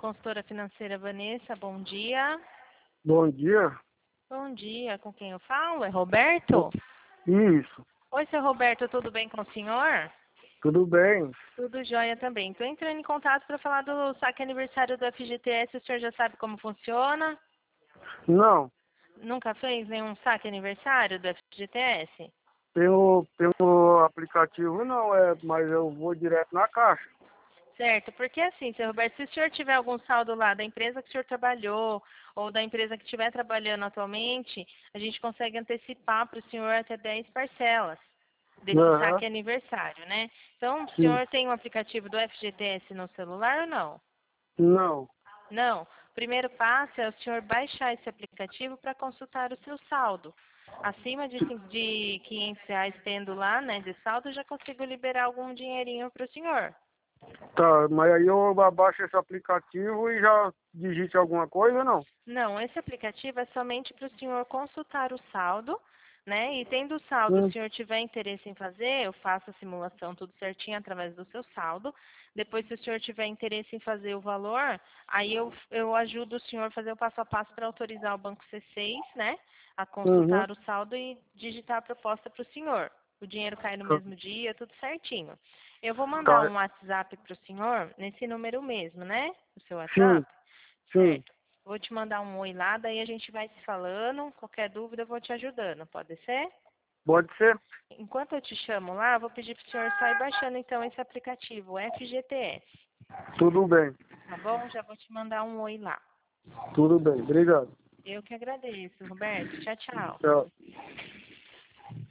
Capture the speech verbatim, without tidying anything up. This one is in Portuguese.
consultora financeira Vanessa, bom dia. Bom dia. Bom dia, com quem eu falo? É Roberto? Isso, Oi, seu Roberto, tudo bem com o senhor? tudo bem? Tudo jóia também. Estou entrando em contato para falar do saque aniversário do F G T S, o senhor já sabe como funciona? Não, Nunca fez nenhum saque aniversário do F G T S? pelo, pelo aplicativo não, é, mas eu vou direto na caixa. Certo, porque assim, seu Roberto, se o senhor tiver algum saldo lá da empresa que o senhor trabalhou ou da empresa que estiver trabalhando atualmente, a gente consegue antecipar para o senhor até dez parcelas desse Aham, saque aniversário, né? Então, o sim. senhor tem o aplicativo do F G T S no celular ou não? Não, Não. O primeiro passo é o senhor baixar esse aplicativo para consultar o seu saldo. Acima de, cin- de quinhentos reais tendo lá, né, de saldo, eu já consigo liberar algum dinheirinho para o senhor. tá, mas aí eu abaixo esse aplicativo e já digite alguma coisa, não? Não, esse aplicativo é somente para o senhor consultar o saldo, né? E tendo o saldo, o Hum, senhor tiver interesse em fazer, eu faço a simulação tudo certinho através do seu saldo. Depois, se o senhor tiver interesse em fazer o valor, aí eu, eu ajudo o senhor a fazer o passo a passo para autorizar o Banco C seis, né? A uhum, consultar o saldo e digitar a proposta para o senhor. O dinheiro cai no tá, mesmo dia, tudo certinho. Eu vou mandar tá, um WhatsApp para o senhor, nesse número mesmo, né? O seu sim, WhatsApp. sim, Certo. Vou te mandar um oi lá, daí a gente vai se falando. Qualquer dúvida eu vou te ajudando, pode ser? pode ser? Enquanto eu te chamo lá, eu vou pedir para o senhor sair baixando então esse aplicativo, o F G T S. Tudo bem, Tá bom? Já vou te mandar um oi lá. tudo bem, obrigado. Eu que agradeço, Roberto. Tchau, tchau. Tchau.